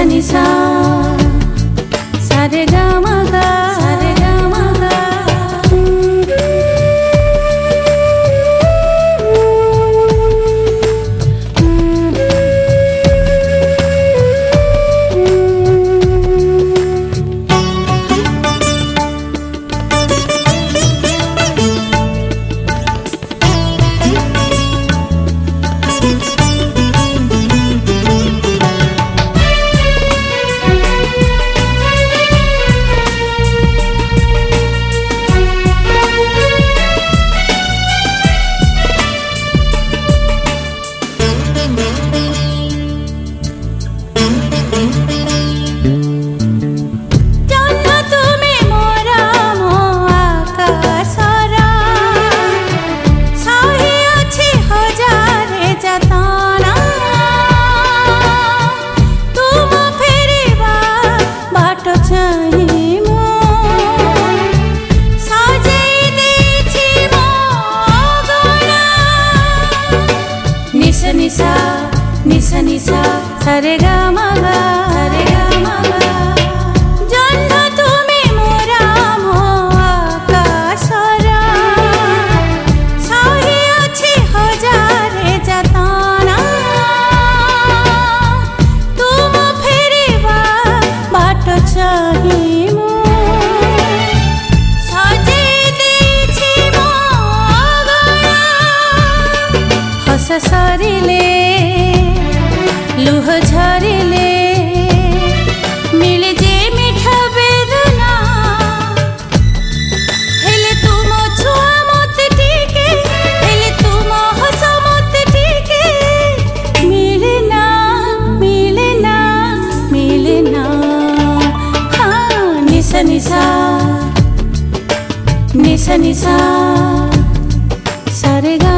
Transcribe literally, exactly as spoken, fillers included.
निसा सारे गा मा गा सारे गा मा गा। निसा निसा निसा सारे गा मा गा सारे गा मा गा। जन्म तुमे मोरा मो आकाशरा सही अछि हजारे जतना तुम फेरिबा बाट चाहिमु सजेई देछि मो गला। हस सरिले लुह झरिले मिले जे मिठा बेदना हेले तुम छुआ मते टिके हेले तुम हस मते टिके मिले ना मिले ना मिले ना। हाँ निसा निसा निसा निसा सारे गा